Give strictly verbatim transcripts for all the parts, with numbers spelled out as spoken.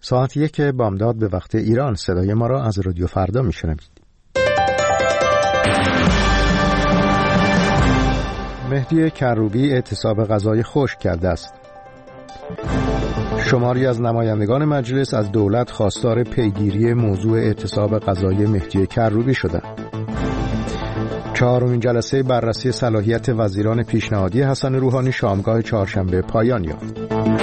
ساعت یک بامداد به وقت ایران. صدای ما را از رادیو فردا میشنوید. مهدی کروبی اعتصاب غذای خشک کرده است. شماری از نمایندگان مجلس از دولت خواستار پیگیری موضوع اعتصاب غذای مهدی کروبی شدند. چهارمین جلسه بررسی صلاحیت وزیران پیشنهادی حسن روحانی شامگاه چهارشنبه پایان یافت.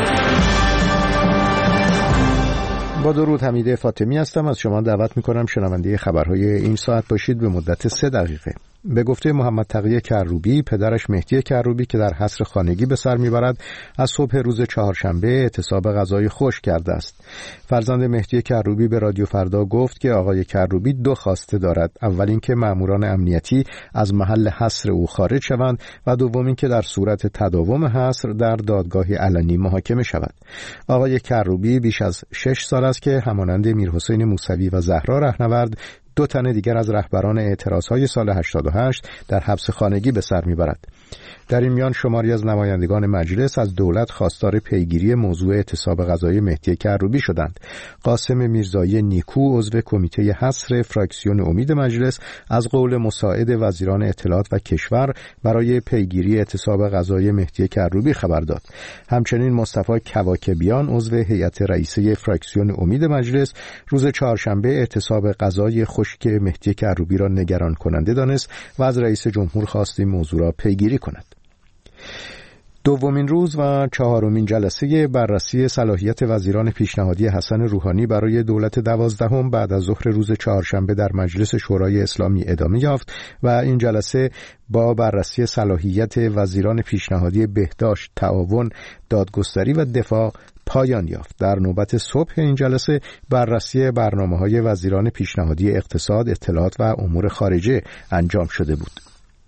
با درود، حمید فاطمی هستم. از شما دعوت می‌کنم شنونده خبرهای این ساعت باشید به مدت سه دقیقه. به گفته محمد تقی کروبی، پدرش مهدی کروبی که در حصر خانگی به سر میبرد، از صبح روز چهارشنبه اعتصاب غذای خشک کرده است. فرزند مهدی کروبی به رادیو فردا گفت که آقای کروبی دو خواسته دارد: اول اینکه ماموران امنیتی از محل حصر او خارج شوند و دوم اینکه در صورت تداوم حصر در دادگاه علنی محاکمه شود. آقای کروبی بیش از شش سال است که همانند میرحسین موسوی و زهرا رهنورد، دو تن دیگر از رهبران اعتراضهای سال هشتاد و هشت در حبس خانگی به سر میبرد. در این میان شماری از نمایندگان مجلس از دولت خواستار پیگیری موضوع اعتصاب غذای مهدی کروبی شدند. قاسم میرزایی نیکو، عضو کمیته حصر فراکسیون امید مجلس، از قول مساعد وزیران اطلاعات و کشور برای پیگیری اعتصاب غذای مهدی کروبی خبر داد. همچنین مصطفی کواکبیان، عضو هیئت رئیسه فراکسیون امید مجلس، روز چهارشنبه اعتصاب غذای خشک مهدی کروبی را نگران کننده دانست و از رئیس جمهور خواست این موضوع را پیگیری کند. دومین روز و چهارمین جلسه بررسی صلاحیت وزیران پیشنهادی حسن روحانی برای دولت دوازدهم بعد از ظهر روز چهارشنبه در مجلس شورای اسلامی ادامه یافت و این جلسه با بررسی صلاحیت وزیران پیشنهادی بهداشت، تعاون، دادگستری و دفاع پایان یافت. در نوبت صبح این جلسه بررسی برنامه‌های وزیران پیشنهادی اقتصاد، اطلاعات و امور خارجه انجام شده بود.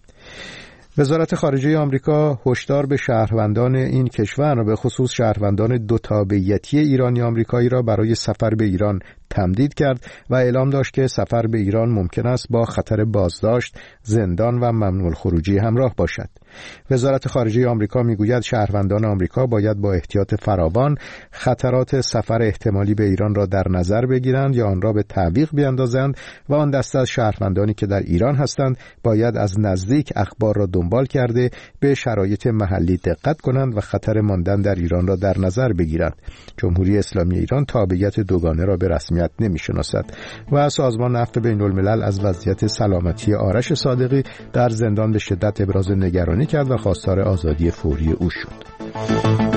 وزارت خارجه آمریکا هشدار به شهروندان این کشور و به خصوص شهروندان دو تابعیتی ایرانی آمریکایی را برای سفر به ایران تمدید کرد و اعلام داشت که سفر به ایران ممکن است با خطر بازداشت، زندان و ممنوع الخروجی همراه باشد. وزارت خارجه آمریکا میگوید شهروندان آمریکا باید با احتیاط فراوان خطرات سفر احتمالی به ایران را در نظر بگیرند یا آن را به تعویق بیاندازند و آن دسته از شهروندانی که در ایران هستند باید از نزدیک اخبار را دنبال کرده به شرایط محلی دقت کنند و خطر ماندن در ایران را در نظر بگیرند. جمهوری اسلامی ایران تابعیت دوگانه را به رسمیت نمی‌شناسد و سازمان عفو بین‌الملل از وضعیت سلامتی آرش صادقی در زندان به شدت ابراز نگرانی کرد و خواستار آزادی فوری او شد.